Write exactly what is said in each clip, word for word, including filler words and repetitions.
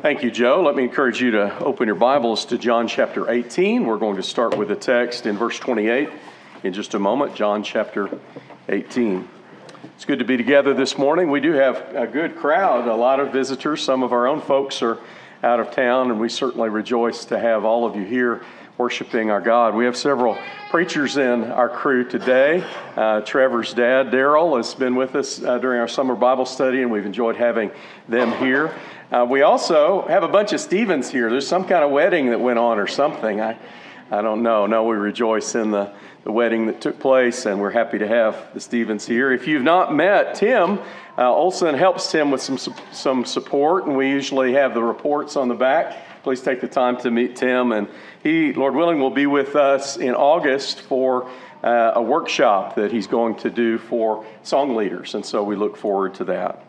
Thank you, Joe. Let me encourage you to open your Bibles to John chapter eighteen. We're going to start with a text in verse twenty-eight in just a moment. John chapter eighteen. It's good to be together this morning. We do have a good crowd, a lot of visitors. Some of our own folks are out of town, and we certainly rejoice to have all of you here worshiping our God. We have several preachers in our crew today. Uh, Trevor's dad, Daryl, has been with us uh, during our summer Bible study, and we've enjoyed having them here. Uh, we also have a bunch of Stevens here. There's some kind of wedding that went on or something. I, I don't know. No, we rejoice in the, the wedding that took place, and we're happy to have the Stevens here. If you've not met Tim, uh, Olson helps Tim with some some support, and we usually have the reports on the back. Please take the time to meet Tim, and he, Lord willing, will be with us in August for uh, a workshop that he's going to do for song leaders, and so we look forward to that.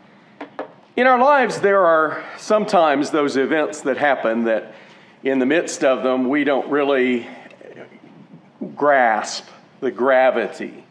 In our lives, there are sometimes those events that happen that in the midst of them, we don't really grasp the gravity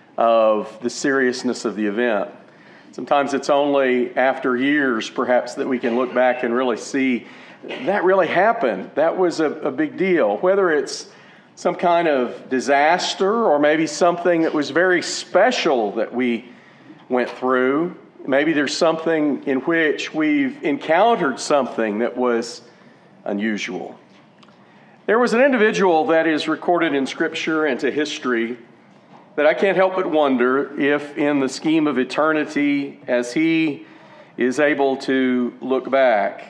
of the seriousness of the event. Sometimes it's only after years, perhaps, that we can look back and really see that really happened. That was a, a big deal. Whether it's some kind of disaster or maybe something that was very special that we went through. Maybe there's something in which we've encountered something that was unusual. There was an individual that is recorded in Scripture and to history that I can't help but wonder if in the scheme of eternity, as he is able to look back,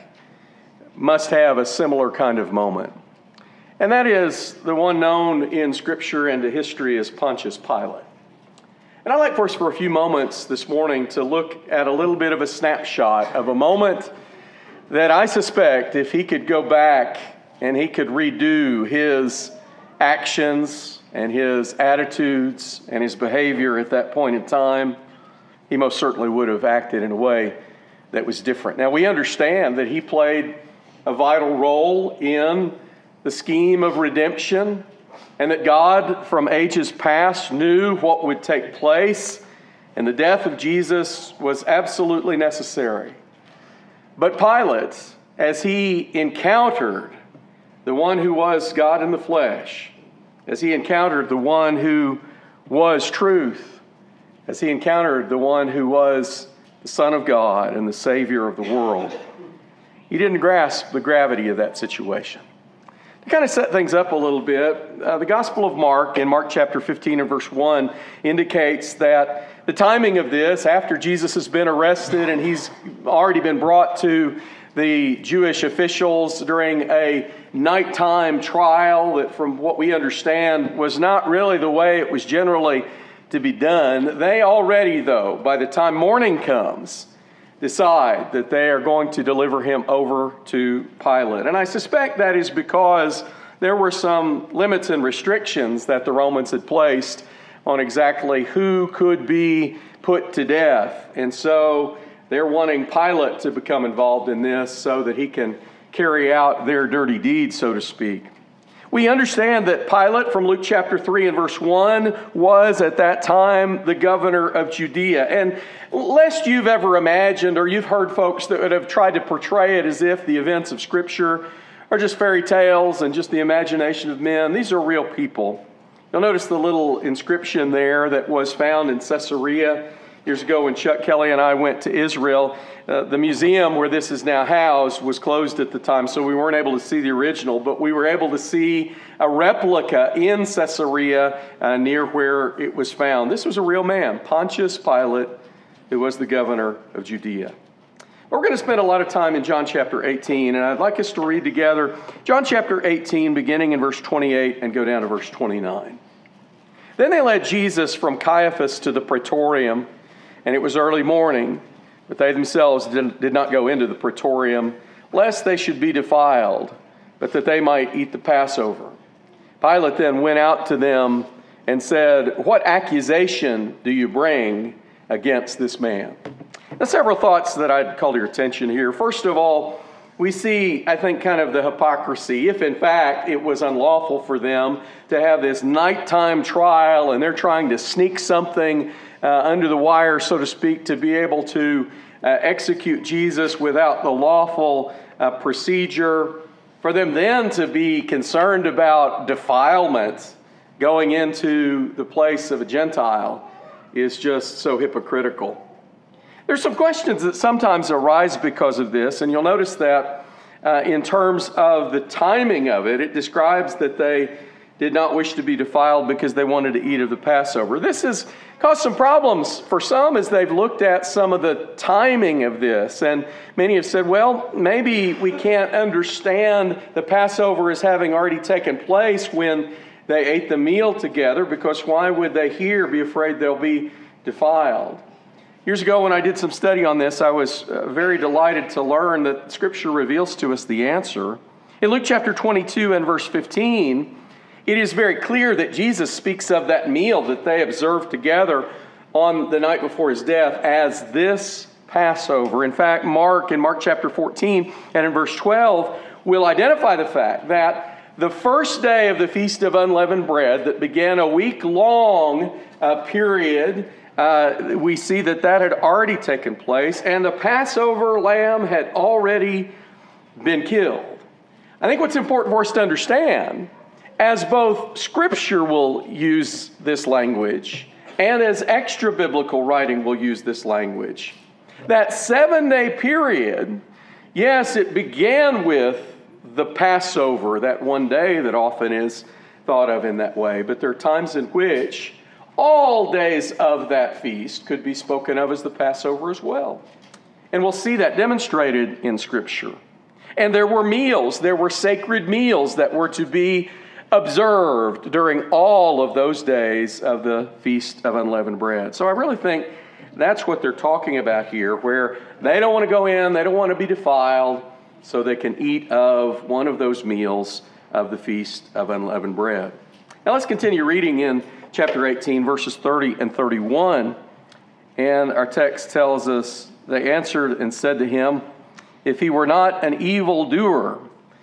must have a similar kind of moment. And that is the one known in Scripture and to history as Pontius Pilate. And I'd like for us for a few moments this morning to look at a little bit of a snapshot of a moment that I suspect if he could go back and he could redo his actions and his attitudes and his behavior at that point in time, he most certainly would have acted in a way that was different. Now, we understand that he played a vital role in the scheme of redemption, and that God from ages past knew what would take place, and the death of Jesus was absolutely necessary. But Pilate, as he encountered the one who was God in the flesh, as he encountered the one who was truth, as he encountered the one who was the Son of God and the Savior of the world, he didn't grasp the gravity of that situation. To kind of set things up a little bit, uh, the Gospel of Mark, in Mark chapter fifteen and verse one, indicates that the timing of this, after Jesus has been arrested and he's already been brought to the Jewish officials during a nighttime trial that, from what we understand, was not really the way it was generally to be done. They already, though, by the time morning comes, decide that they are going to deliver him over to Pilate. And I suspect that is because there were some limits and restrictions that the Romans had placed on exactly who could be put to death. And so they're wanting Pilate to become involved in this so that he can carry out their dirty deeds, so to speak. We understand that Pilate, from Luke chapter three and verse one, was at that time the governor of Judea. And lest you've ever imagined, or you've heard folks that would have tried to portray it as if the events of Scripture are just fairy tales and just the imagination of men, these are real people. You'll notice the little inscription there that was found in Caesarea years ago when Chuck Kelly and I went to Israel. Uh, the museum where this is now housed was closed at the time, so we weren't able to see the original, but we were able to see a replica in Caesarea uh, near where it was found. This was a real man, Pontius Pilate, who was the governor of Judea. We're going to spend a lot of time in John chapter eighteen, and I'd like us to read together John chapter eighteen, beginning in verse twenty-eight and go down to verse twenty-nine. Then they led Jesus from Caiaphas to the praetorium, and it was early morning, but they themselves did, did not go into the praetorium, lest they should be defiled, but that they might eat the Passover. Pilate then went out to them and said, "What accusation do you bring against this man?" Now, several thoughts that I'd call to your attention here. First of all, we see, I think, kind of the hypocrisy. If, in fact, it was unlawful for them to have this nighttime trial and they're trying to sneak something uh, under the wire, so to speak, to be able to uh, execute Jesus without the lawful uh, procedure. For them then to be concerned about defilement going into the place of a Gentile is just so hypocritical. There's some questions that sometimes arise because of this, and you'll notice that uh, in terms of the timing of it, it describes that they did not wish to be defiled because they wanted to eat of the Passover. This has caused some problems for some as they've looked at some of the timing of this, and many have said, well, maybe we can't understand the Passover as having already taken place when they ate the meal together, because why would they here be afraid they'll be defiled? Years ago when I did some study on this, I was uh, very delighted to learn that Scripture reveals to us the answer. In Luke chapter twenty-two and verse fifteen, it is very clear that Jesus speaks of that meal that they observed together on the night before his death as this Passover. In fact, Mark, in Mark chapter fourteen and in verse twelve, will identify the fact that the first day of the Feast of Unleavened Bread that began a week-long uh, period, uh, we see that that had already taken place, and the Passover lamb had already been killed. I think what's important for us to understand, as both Scripture will use this language and as extra-biblical writing will use this language, that seven-day period, yes, it began with the Passover, that one day that often is thought of in that way, but there are times in which all days of that feast could be spoken of as the Passover as well. And we'll see that demonstrated in Scripture. And there were meals, there were sacred meals that were to be observed during all of those days of the Feast of Unleavened Bread. So I really think that's what they're talking about here, where they don't want to go in, they don't want to be defiled, so they can eat of one of those meals of the Feast of Unleavened Bread. Now let's continue reading in chapter eighteen, verses thirty and thirty-one. And our text tells us, they answered and said to him, if he were not an evildoer.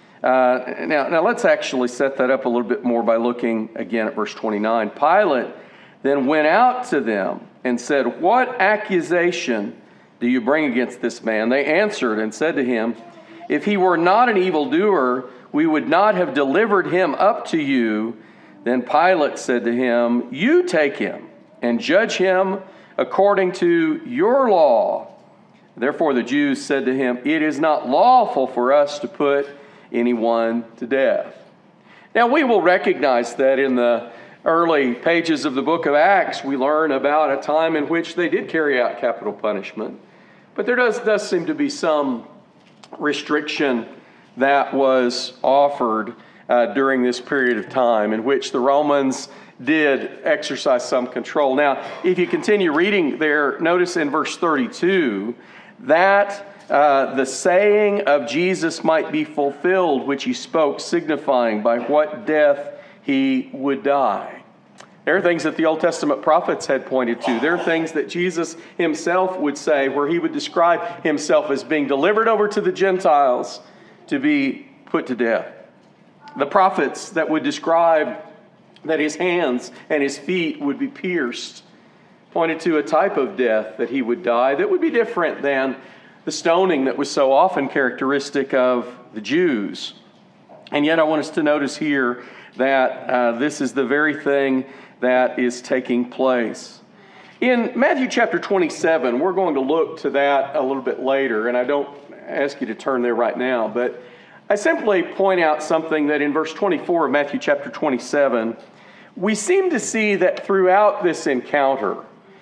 Uh, now, now let's actually set that up a little bit more by looking again at verse twenty-nine. Pilate then went out to them and said, what accusation do you bring against this man? They answered and said to him, if he were not an evildoer, we would not have delivered him up to you. Then Pilate said to him, you take him and judge him according to your law. Therefore the Jews said to him, it is not lawful for us to put anyone to death. Now we will recognize that in the early pages of the book of Acts, we learn about a time in which they did carry out capital punishment. But there does, does seem to be some restriction that was offered uh, during this period of time in which the Romans did exercise some control. Now, if you continue reading there, notice in verse thirty-two that uh, the saying of Jesus might be fulfilled, which he spoke, signifying by what death he would die. There are things that the Old Testament prophets had pointed to. There are things that Jesus himself would say, where he would describe himself as being delivered over to the Gentiles to be put to death. The prophets that would describe that his hands and his feet would be pierced pointed to a type of death that he would die that would be different than the stoning that was so often characteristic of the Jews. And yet I want us to notice here that uh, this is the very thing that is taking place. In Matthew chapter twenty-seven, we're going to look to that a little bit later, and I don't ask you to turn there right now, but I simply point out something that in verse twenty-four of Matthew chapter twenty-seven, we seem to see that throughout this encounter,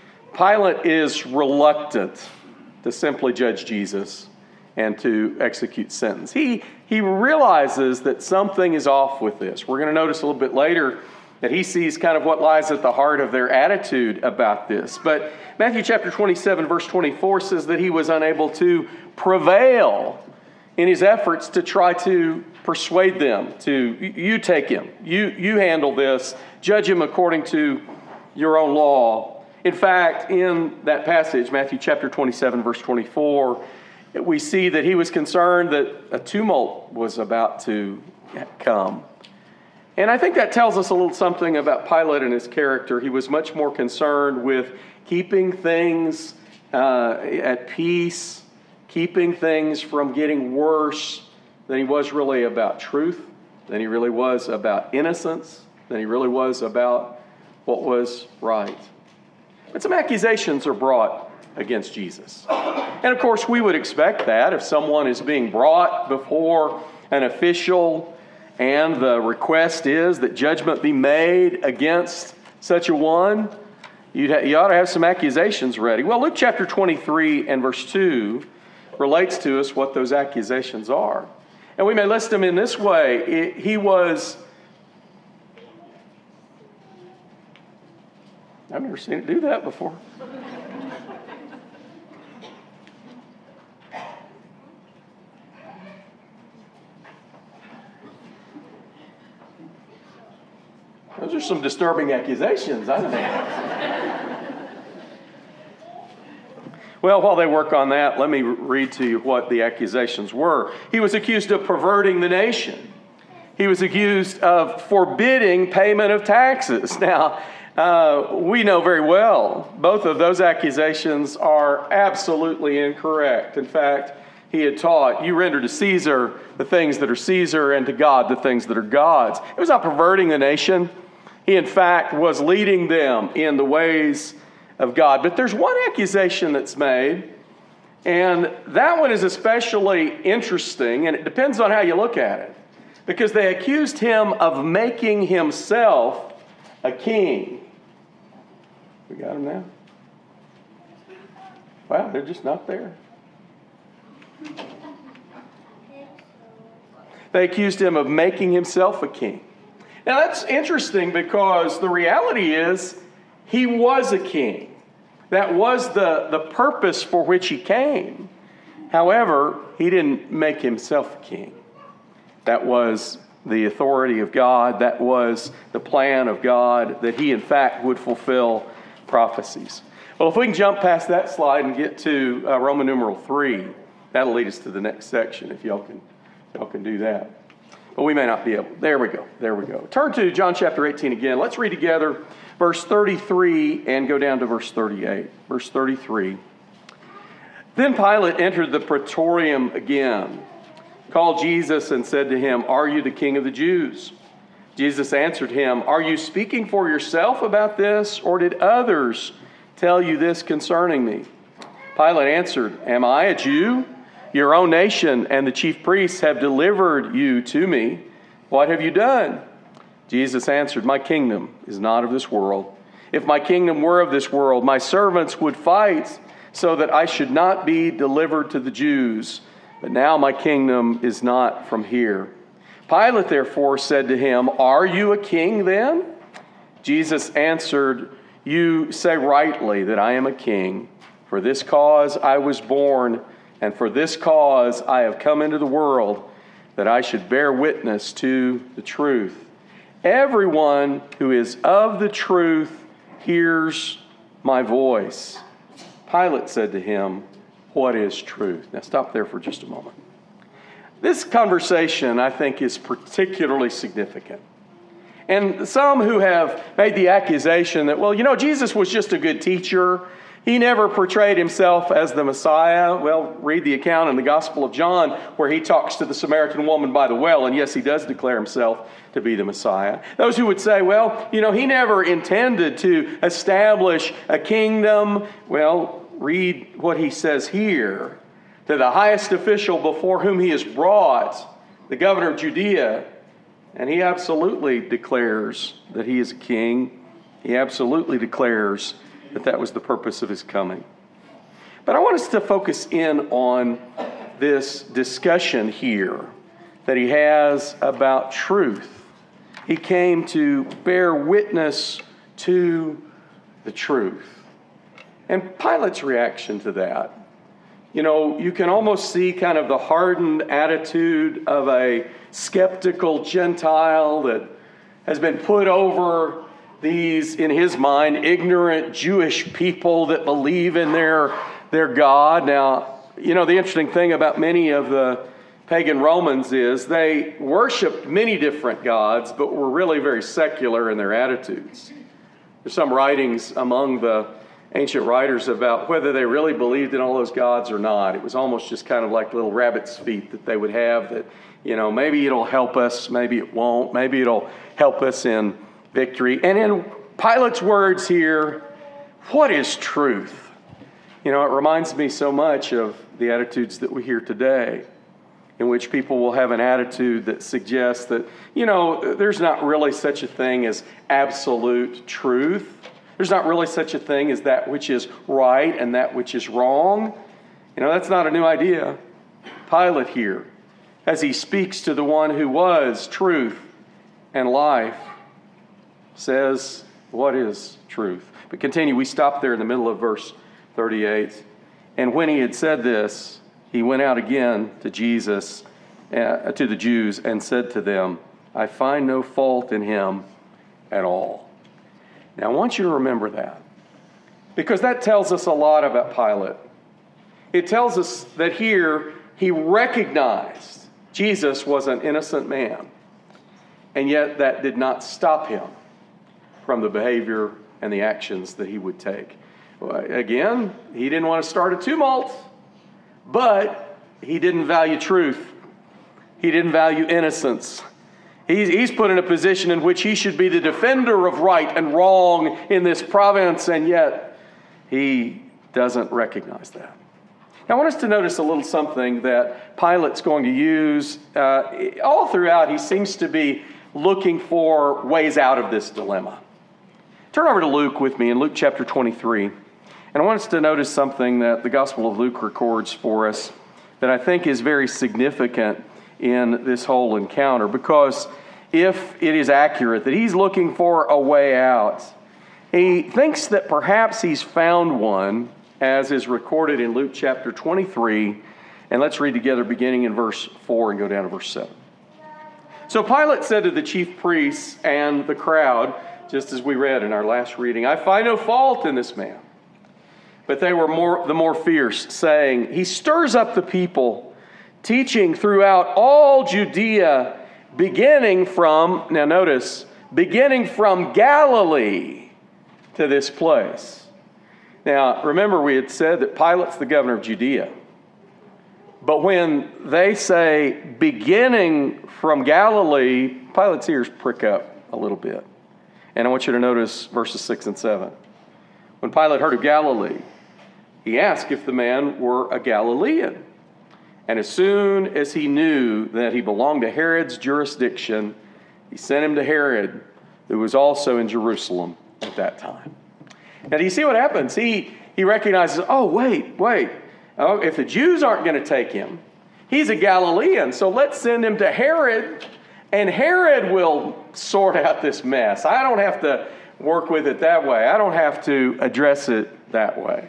Pilate is reluctant to simply judge Jesus and to execute sentence. He, he realizes that something is off with this. We're going to notice a little bit later that he sees kind of what lies at the heart of their attitude about this. But Matthew chapter twenty-seven, verse twenty-four says that he was unable to prevail in his efforts to try to persuade them to, you take him, you, you handle this, judge him according to your own law. In fact, in that passage, Matthew chapter twenty-seven, verse twenty-four, we see that he was concerned that a tumult was about to come. And I think that tells us a little something about Pilate and his character. He was much more concerned with keeping things uh, at peace, keeping things from getting worse, than he was really about truth, than he really was about innocence, than he really was about what was right. But some accusations are brought against Jesus. And of course, we would expect that if someone is being brought before an official and the request is that judgment be made against such a one, you'd ha- you ought to have some accusations ready. Well, Luke chapter twenty-three and verse two relates to us what those accusations are. And we may list them in this way. It, he was... I've never seen it do that before. Those are some disturbing accusations, I think. Well, while they work on that, let me read to you what the accusations were. He was accused of perverting the nation. He was accused of forbidding payment of taxes. Now, uh, we know very well both of those accusations are absolutely incorrect. In fact, he had taught, you render to Caesar the things that are Caesar and to God the things that are God's. It was not perverting the nation. He, in fact, was leading them in the ways of God. But there's one accusation that's made, and that one is especially interesting, and it depends on how you look at it, because they accused him of making himself a king. We got him now? Wow, they're just not there. They accused him of making himself a king. Now that's interesting because the reality is he was a king. That was the, the purpose for which he came. However, he didn't make himself a king. That was the authority of God. That was the plan of God, that he in fact would fulfill prophecies. Well, if we can jump past that slide and get to uh, Roman numeral three, that'll lead us to the next section if y'all can, y'all can do that. But we may not be able. There we go. There we go. Turn to John chapter eighteen again. Let's read together verse thirty-three and go down to verse thirty-eight. Verse thirty-three. Then Pilate entered the praetorium again, called Jesus and said to him, "Are you the king of the Jews?" Jesus answered him, "Are you speaking for yourself about this, or did others tell you this concerning me?" Pilate answered, "Am I a Jew? Your own nation and the chief priests have delivered you to me. What have you done?" Jesus answered, "My kingdom is not of this world. If my kingdom were of this world, my servants would fight so that I should not be delivered to the Jews. But now my kingdom is not from here." Pilate therefore said to him, "Are you a king then?" Jesus answered, "You say rightly that I am a king. For this cause I was born, and for this cause I have come into the world, that I should bear witness to the truth. Everyone who is of the truth hears my voice." Pilate said to him, "What is truth?" Now stop there for just a moment. This conversation, I think, is particularly significant. And some who have made the accusation that, well, you know, Jesus was just a good teacher. He never portrayed himself as the Messiah. Well, read the account in the Gospel of John where he talks to the Samaritan woman by the well, and yes, he does declare himself to be the Messiah. Those who would say, well, you know, he never intended to establish a kingdom. Well, read what he says here. To the highest official before whom he is brought, the governor of Judea, and he absolutely declares that he is a king. He absolutely declares that that was the purpose of his coming. But I want us to focus in on this discussion here that he has about truth. He came to bear witness to the truth. And Pilate's reaction to that, you know, you can almost see kind of the hardened attitude of a skeptical Gentile that has been put over these, in his mind, ignorant Jewish people that believe in their, their God. Now, you know, the interesting thing about many of the pagan Romans is they worshiped many different gods, but were really very secular in their attitudes. There's some writings among the ancient writers about whether they really believed in all those gods or not. It was almost just kind of like little rabbit's feet that they would have that, you know, maybe it'll help us, maybe it won't, maybe it'll help us in victory. And in Pilate's words here, what is truth? You know, it reminds me so much of the attitudes that we hear today, in which people will have an attitude that suggests that, you know, there's not really such a thing as absolute truth. There's not really such a thing as that which is right and that which is wrong. You know, that's not a new idea. Pilate here, as he speaks to the one who was truth and life, says, what is truth? But continue, we stop there in the middle of verse thirty-eight. And when he had said this, he went out again to Jesus, uh, to the Jews, and said to them, I find no fault in him at all. Now, I want you to remember that, because that tells us a lot about Pilate. It tells us that here he recognized Jesus was an innocent man, and yet that did not stop him from the behavior and the actions that he would take. Well, again, he didn't want to start a tumult, but he didn't value truth. He didn't value innocence. He's, he's put in a position in which he should be the defender of right and wrong in this province, and yet he doesn't recognize that. Now, I want us to notice a little something that Pilate's going to use. Uh, all throughout, he seems to be looking for ways out of this dilemma. Turn over to Luke with me in Luke chapter twenty-three. And I want us to notice something that the Gospel of Luke records for us that I think is very significant in this whole encounter, because if it is accurate that he's looking for a way out, he thinks that perhaps he's found one, as is recorded in Luke chapter twenty-three. And let's read together beginning in verse four and go down to verse seven. So Pilate said to the chief priests and the crowd, just as we read in our last reading, I find no fault in this man. But they were more the more fierce, saying, he stirs up the people, teaching throughout all Judea, beginning from, now notice, beginning from Galilee to this place. Now, remember we had said that Pilate's the governor of Judea. But when they say beginning from Galilee, Pilate's ears prick up a little bit. And I want you to notice verses six and seven. When Pilate heard of Galilee, he asked if the man were a Galilean. And as soon as he knew that he belonged to Herod's jurisdiction, he sent him to Herod, who was also in Jerusalem at that time. Now, do you see what happens? He, he recognizes, oh, wait, wait. Oh, if the Jews aren't going to take him, he's a Galilean, so let's send him to Herod, and Herod will sort out this mess. I don't have to work with it that way. I don't have to address it that way.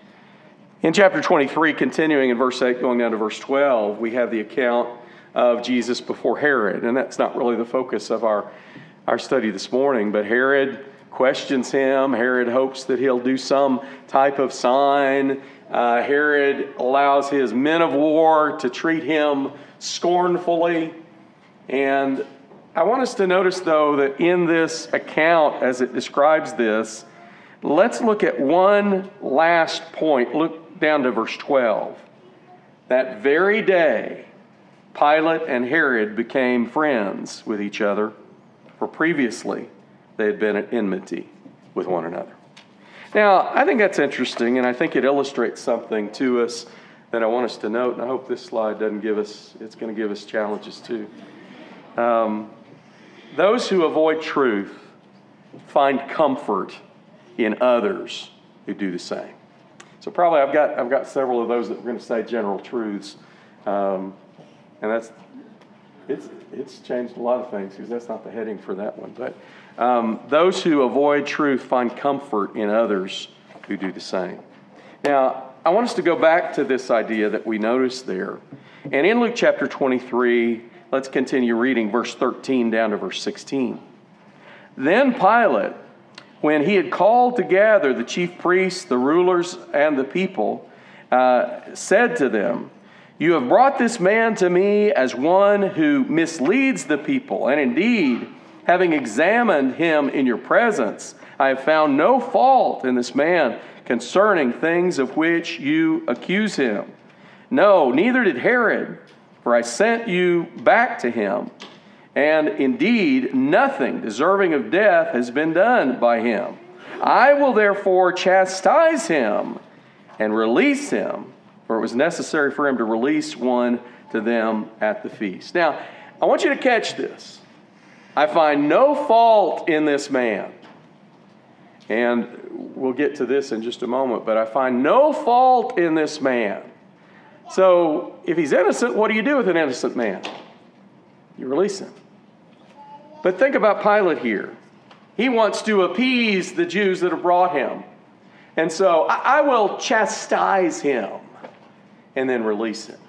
In chapter twenty-three, continuing in verse eight, going down to verse twelve, we have the account of Jesus before Herod. And that's not really the focus of our, our study this morning. But Herod questions him. Herod hopes that he'll do some type of sign. Uh, Herod allows his men of war to treat him scornfully. And I want us to notice, though, that in this account, as it describes this, let's look at one last point. Look down to verse twelve. That very day, Pilate and Herod became friends with each other, for previously they had been at enmity with one another. Now, I think that's interesting, and I think it illustrates something to us that I want us to note, and I hope this slide doesn't give us, it's going to give us challenges too. Um, those who avoid truth find comfort in others who do the same. So probably I've got I've got several of those that we're going to say general truths, um, and that's it's it's changed a lot of things because that's not the heading for that one. But um, those who avoid truth find comfort in others who do the same. Now I want us to go back to this idea that we noticed there, and in Luke chapter twenty-three, let's continue reading verse thirteen down to verse sixteen. Then Pilate, when he had called together the chief priests, the rulers, and the people, uh, said to them, you have brought this man to me as one who misleads the people. And indeed, having examined him in your presence, I have found no fault in this man concerning things of which you accuse him. No, neither did Herod, for I sent you back to him. And indeed, nothing deserving of death has been done by him. I will therefore chastise him and release him, for it was necessary for him to release one to them at the feast. Now, I want you to catch this. I find no fault in this man. And we'll get to this in just a moment, but I find no fault in this man. So, if he's innocent, what do you do with an innocent man? You release him. But think about Pilate here. He wants to appease the Jews that have brought him. And so, I, I will chastise him and then release him.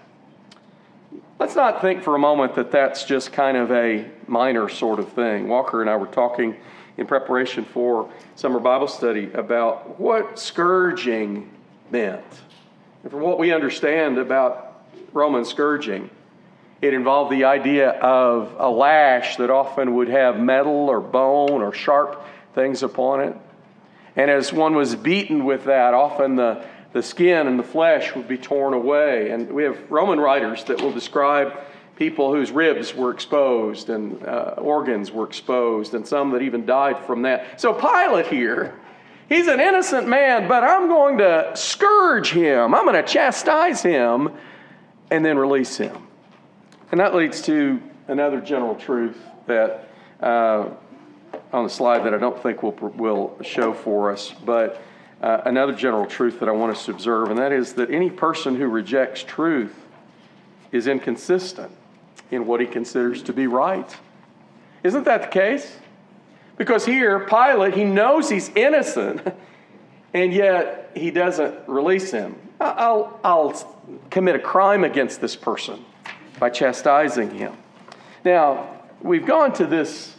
Let's not think for a moment that that's just kind of a minor sort of thing. Walker and I were talking in preparation for summer Bible study about what scourging meant. And from what we understand about Roman scourging, it involved the idea of a lash that often would have metal or bone or sharp things upon it. And as one was beaten with that, often the, the skin and the flesh would be torn away. And we have Roman writers that will describe people whose ribs were exposed and uh, organs were exposed, and some that even died from that. So Pilate here, he's an innocent man, but I'm going to scourge him. I'm going to chastise him and then release him. And that leads to another general truth that uh, on the slide that I don't think will will show for us, but uh, another general truth that I want us to observe, and that is that any person who rejects truth is inconsistent in what he considers to be right. Isn't that the case? Because here, Pilate, he knows he's innocent, and yet he doesn't release him. I'll, I'll commit a crime against this person by chastising him. Now, we've gone to this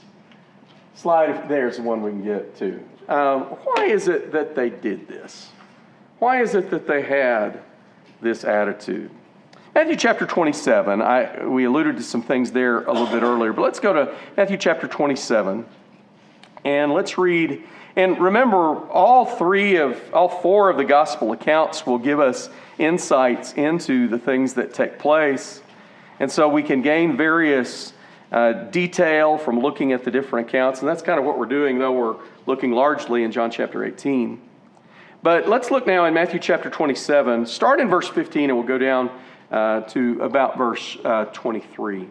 slide. There's the one we can get to. Um, why is it that they did this? Why is it that they had this attitude? Matthew chapter twenty-seven, I, we alluded to some things there a little bit earlier, but let's go to Matthew chapter twenty-seven, and let's read. And remember, all three of, all four of the gospel accounts will give us insights into the things that take place. And so we can gain various uh, detail from looking at the different accounts. And that's kind of what we're doing, though we're looking largely in John chapter eighteen. But let's look now in Matthew chapter twenty-seven. Start in verse fifteen, and we'll go down uh, to about verse uh, twenty-three.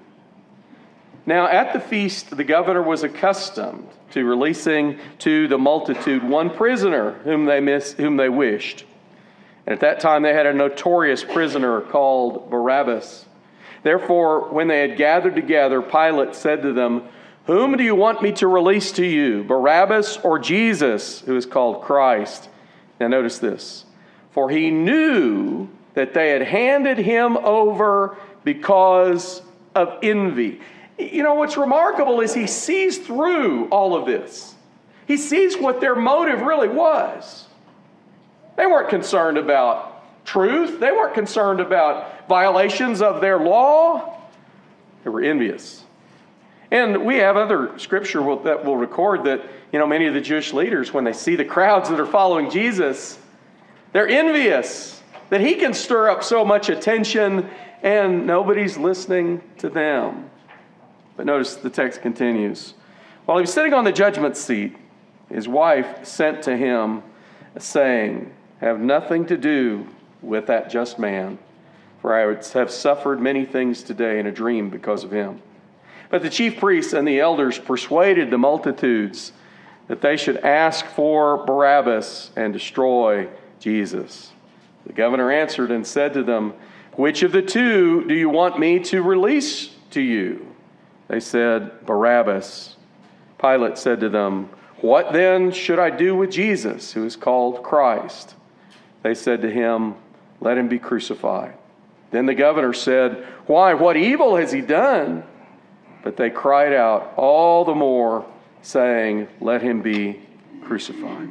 Now at the feast, the governor was accustomed to releasing to the multitude one prisoner whom they miss, whom they wished. And at that time they had a notorious prisoner called Barabbas. Therefore, when they had gathered together, Pilate said to them, "Whom do you want me to release to you, Barabbas or Jesus, who is called Christ?" Now notice this. For he knew that they had handed him over because of envy. You know, what's remarkable is he sees through all of this. He sees what their motive really was. They weren't concerned about truth. They weren't concerned about violations of their law. They were envious. And we have other scripture will, that will record that, you know, many of the Jewish leaders, when they see the crowds that are following Jesus, they're envious that he can stir up so much attention and nobody's listening to them. But notice the text continues. While he was sitting on the judgment seat, his wife sent to him, saying, "Have nothing to do with that just man, for I have suffered many things today in a dream because of him." But the chief priests and the elders persuaded the multitudes that they should ask for Barabbas and destroy Jesus. The governor answered and said to them, "Which of the two do you want me to release to you?" They said, "Barabbas." Pilate said to them, "What then should I do with Jesus, who is called Christ?" They said to him, "Let him be crucified." Then the governor said, "Why, what evil has he done?" But they cried out all the more, saying, "Let him be crucified."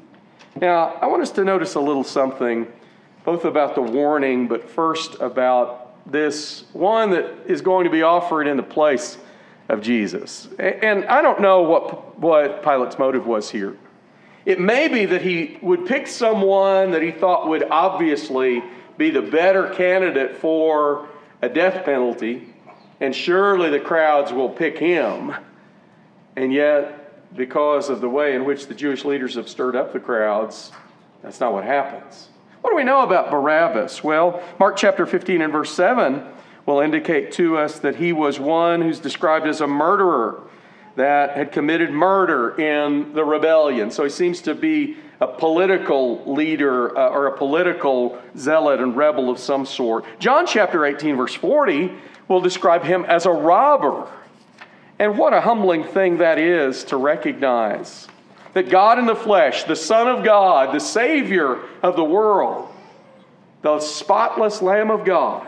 Now, I want us to notice a little something, both about the warning, but first about this one that is going to be offered in the place of Jesus. And I don't know what, what Pilate's motive was here. It may be that he would pick someone that he thought would obviously be the better candidate for a death penalty, and surely the crowds will pick him. And yet, because of the way in which the Jewish leaders have stirred up the crowds, that's not what happens. What do we know about Barabbas? Well, Mark chapter fifteen and verse seven will indicate to us that he was one who's described as a murderer that had committed murder in the rebellion. So he seems to be a political leader uh, or a political zealot and rebel of some sort. John chapter eighteen verse forty will describe him as a robber. And what a humbling thing that is to recognize that God in the flesh, the Son of God, the Savior of the world, the spotless Lamb of God,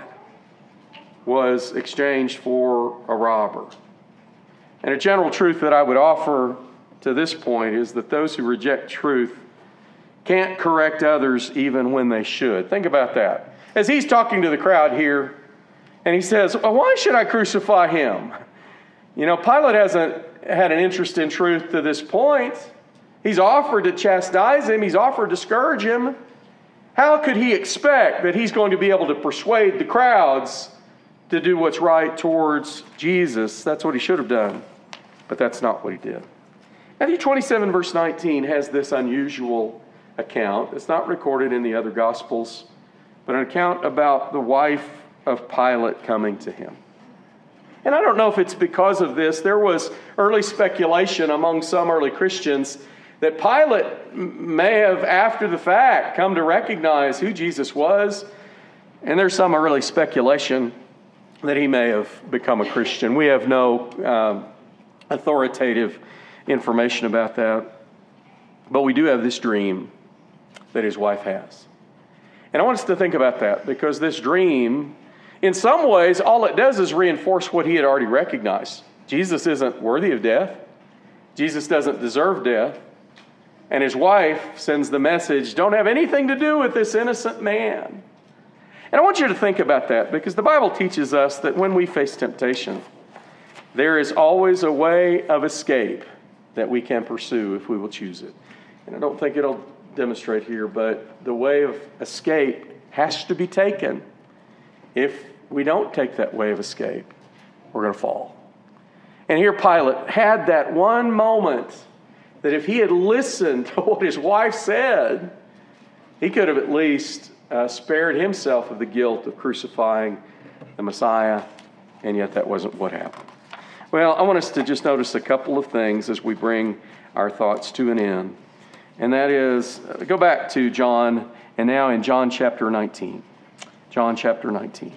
was exchanged for a robber. And a general truth that I would offer to this point is that those who reject truth can't correct others even when they should. Think about that. As he's talking to the crowd here, and he says, well, why should I crucify him? You know, Pilate hasn't had an interest in truth to this point. He's offered to chastise him. He's offered to scourge him. How could he expect that he's going to be able to persuade the crowds to do what's right towards Jesus? That's what he should have done, but that's not what he did. Matthew twenty-seven verse nineteen has this unusual account. It's not recorded in the other Gospels, but an account about the wife of Pilate coming to him. And I don't know if it's because of this. There was early speculation among some early Christians that Pilate may have, after the fact, come to recognize who Jesus was. And there's some early speculation that he may have become a Christian. We have no uh, authoritative information about that. But we do have this dream that his wife has. And I want us to think about that, because this dream, in some ways, all it does is reinforce what he had already recognized. Jesus isn't worthy of death. Jesus doesn't deserve death. And his wife sends the message, don't have anything to do with this innocent man. And I want you to think about that, because the Bible teaches us that when we face temptation, there is always a way of escape that we can pursue if we will choose it. And I don't think it'll demonstrate here, but the way of escape has to be taken. If we don't take that way of escape, we're going to fall. And here Pilate had that one moment that if he had listened to what his wife said, he could have at least uh, spared himself of the guilt of crucifying the Messiah, and yet that wasn't what happened. Well, I want us to just notice a couple of things as we bring our thoughts to an end. And that is, uh, go back to John, and now in John chapter nineteen. John chapter nineteen.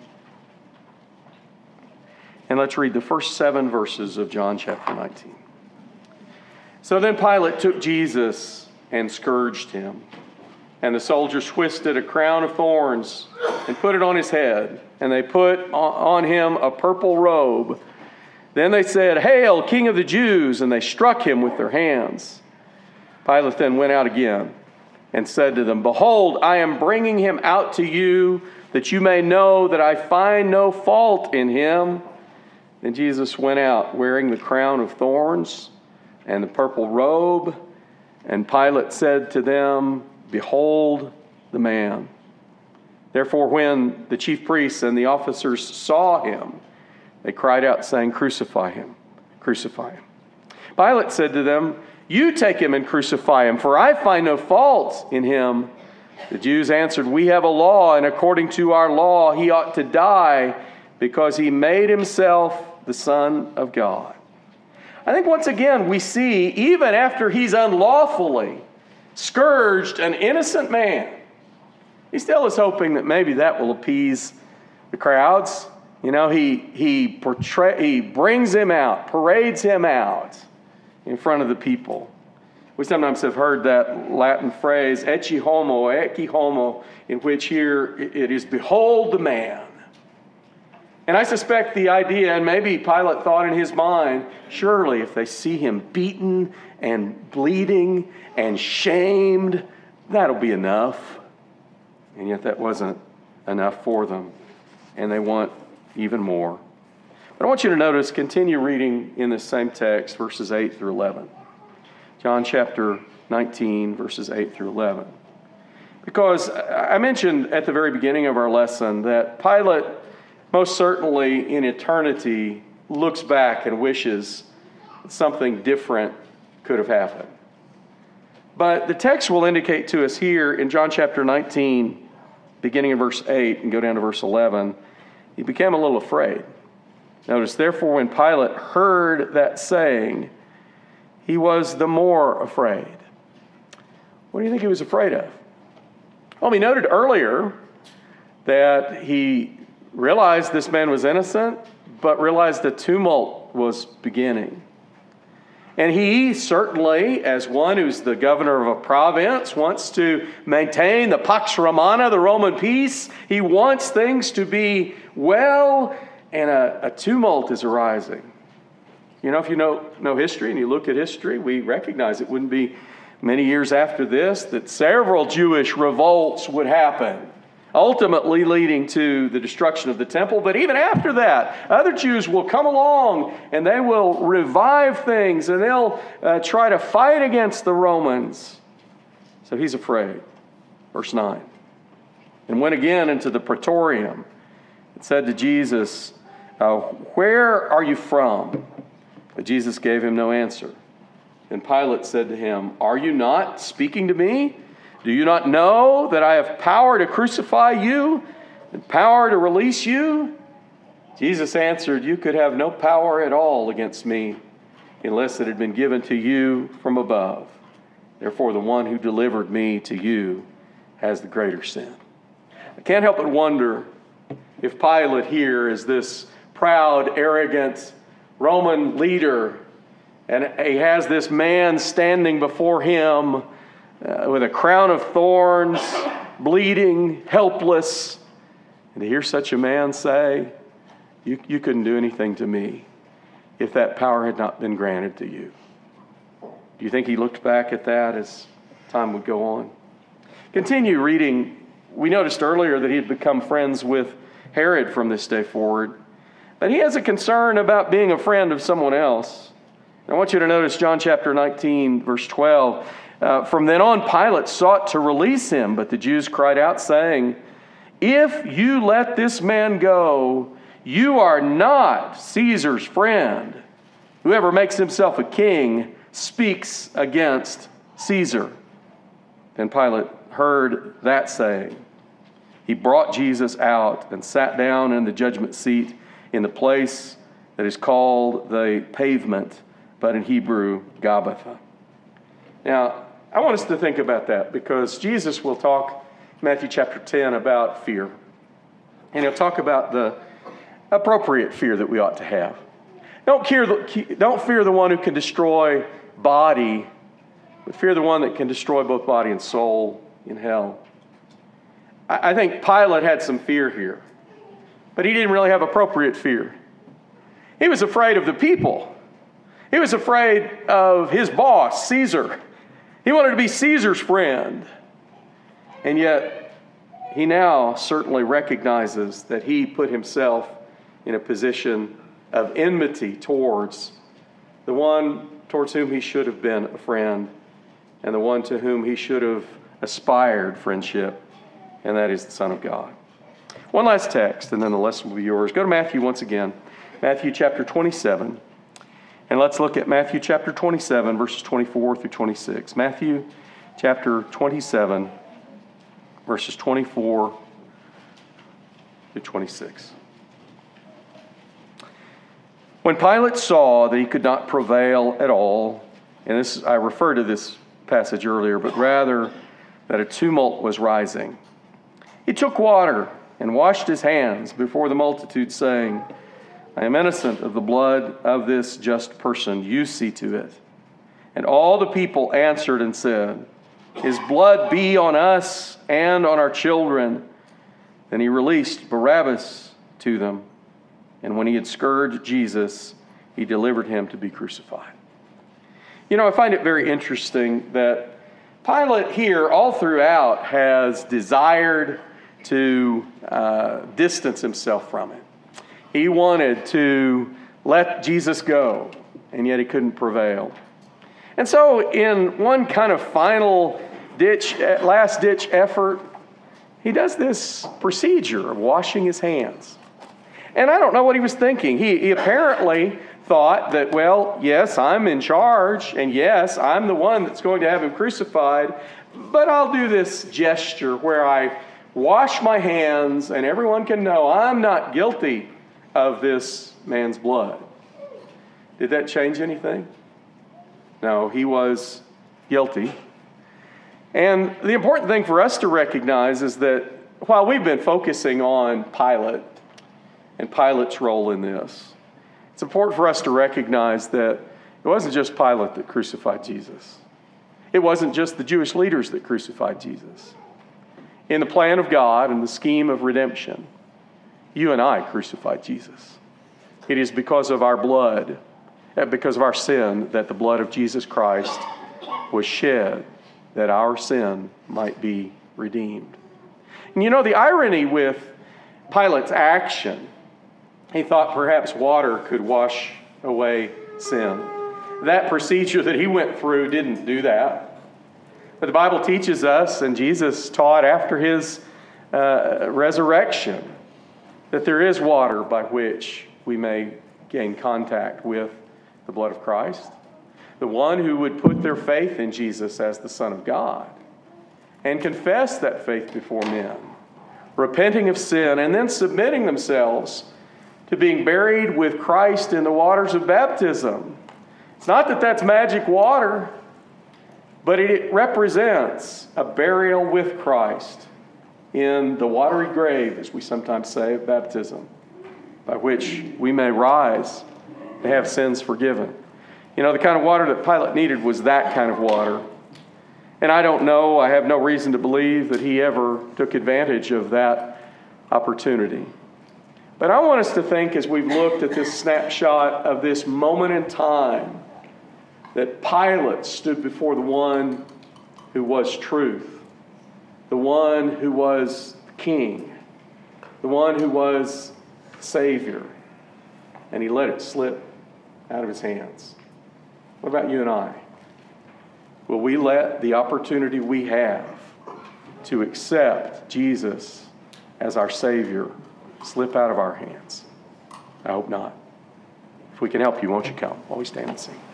And let's read the first seven verses of John chapter nineteen. So then Pilate took Jesus and scourged him. And the soldiers twisted a crown of thorns and put it on his head. And they put on him a purple robe. Then they said, "Hail, King of the Jews!" And they struck him with their hands. Pilate then went out again and said to them, "Behold, I am bringing him out to you, that you may know that I find no fault in him." Then Jesus went out wearing the crown of thorns and the purple robe. And Pilate said to them, "Behold the man." Therefore, when the chief priests and the officers saw him, they cried out, saying, "Crucify him, crucify him." Pilate said to them, "You take him and crucify him, for I find no fault in him." The Jews answered, "We have a law, and according to our law he ought to die, because he made himself the Son of God." I think once again we see, even after he's unlawfully scourged an innocent man, he still is hoping that maybe that will appease the crowds. You know, he he portray, he brings him out, parades him out in front of the people. We sometimes have heard that Latin phrase, ecce homo, ecce homo, in which here it is, "Behold the man." And I suspect the idea, and maybe Pilate thought in his mind, surely if they see him beaten and bleeding and shamed, that'll be enough. And yet that wasn't enough for them. And they want even more. But I want you to notice, continue reading in this same text, verses eight through eleven. John chapter nineteen, verses eight through eleven. Because I mentioned at the very beginning of our lesson that Pilate, most certainly in eternity, looks back and wishes something different could have happened. But the text will indicate to us here in John chapter nineteen, beginning in verse eight and go down to verse eleven, he became a little afraid. Notice, therefore, when Pilate heard that saying, he was the more afraid. What do you think he was afraid of? Well, we noted earlier that he realized this man was innocent, but realized a tumult was beginning. And he certainly, as one who's the governor of a province, wants to maintain the Pax Romana, the Roman peace. He wants things to be well, and a, a tumult is arising. You know, if you know, know history and you look at history, we recognize it wouldn't be many years after this that several Jewish revolts would happen, ultimately leading to the destruction of the temple. But even after that, other Jews will come along and they will revive things and they'll uh, try to fight against the Romans. So he's afraid. Verse nine. And went again into the praetorium and said to Jesus, uh, where are you from? But Jesus gave him no answer. And Pilate said to him, are you not speaking to me? Do you not know that I have power to crucify you and power to release you? Jesus answered, you could have no power at all against me unless it had been given to you from above. Therefore, the one who delivered me to you has the greater sin. I can't help but wonder if Pilate here is this proud, arrogant Roman leader, and he has this man standing before him uh, with a crown of thorns, bleeding, helpless. And to hear such a man say, you, you couldn't do anything to me if that power had not been granted to you. Do you think he looked back at that as time would go on? Continue reading. We noticed earlier that he had become friends with Herod from this day forward. But he has a concern about being a friend of someone else. I want you to notice John chapter nineteen, verse twelve. Uh, From then on, Pilate sought to release him, but the Jews cried out, saying, if you let this man go, you are not Caesar's friend. Whoever makes himself a king speaks against Caesar. Then Pilate heard that saying. He brought Jesus out and sat down in the judgment seat in the place that is called the Pavement, but in Hebrew, Gabbatha. Now, I want us to think about that because Jesus will talk, Matthew chapter ten, about fear. And he'll talk about the appropriate fear that we ought to have. Don't fear the, don't fear the one who can destroy body, but fear the one that can destroy both body and soul in hell. I, I think Pilate had some fear here. But he didn't really have appropriate fear. He was afraid of the people. He was afraid of his boss, Caesar. He wanted to be Caesar's friend. And yet, he now certainly recognizes that he put himself in a position of enmity towards the one towards whom he should have been a friend and the one to whom he should have aspired friendship, and that is the Son of God. One last text, and then the lesson will be yours. Go to Matthew once again. Matthew chapter twenty-seven. And let's look at Matthew chapter twenty-seven, verses twenty-four through twenty-six. Matthew chapter twenty-seven, verses twenty-four through twenty-six. When Pilate saw that he could not prevail at all, and this I referred to this passage earlier, but rather that a tumult was rising, he took water and washed his hands before the multitude, saying, I am innocent of the blood of this just person. You see to it. And all the people answered and said, his blood be on us and on our children. Then he released Barabbas to them. And when he had scourged Jesus, he delivered him to be crucified. You know, I find it very interesting that Pilate here all throughout has desired to uh, distance himself from it. He wanted to let Jesus go, and yet he couldn't prevail. And so in one kind of final ditch, last ditch effort, he does this procedure of washing his hands. And I don't know what he was thinking. He, he apparently thought that, well, yes, I'm in charge, and yes, I'm the one that's going to have him crucified, but I'll do this gesture where I wash my hands and everyone can know I'm not guilty of this man's blood. Did that change anything? No, he was guilty. And the important thing for us to recognize is that while we've been focusing on Pilate and Pilate's role in this, it's important for us to recognize that it wasn't just Pilate that crucified Jesus. It wasn't just the Jewish leaders that crucified Jesus. In the plan of God and the scheme of redemption, you and I crucified Jesus. It is because of our blood, because of our sin, that the blood of Jesus Christ was shed, that our sin might be redeemed. And you know, the irony with Pilate's action, he thought perhaps water could wash away sin. That procedure that he went through didn't do that. But the Bible teaches us, and Jesus taught after his uh, resurrection, that there is water by which we may gain contact with the blood of Christ. The one who would put their faith in Jesus as the Son of God and confess that faith before men, repenting of sin, and then submitting themselves to being buried with Christ in the waters of baptism. It's not that that's magic water, but it represents a burial with Christ in the watery grave, as we sometimes say, of baptism, by which we may rise to have sins forgiven. You know, the kind of water that Pilate needed was that kind of water. And I don't know, I have no reason to believe that he ever took advantage of that opportunity. But I want us to think, as we've looked at this snapshot of this moment in time, that Pilate stood before the one who was truth, the one who was king, the one who was Savior, and he let it slip out of his hands. What about you and I? Will we let the opportunity we have to accept Jesus as our Savior slip out of our hands? I hope not. If we can help you, won't you come while we stand and sing?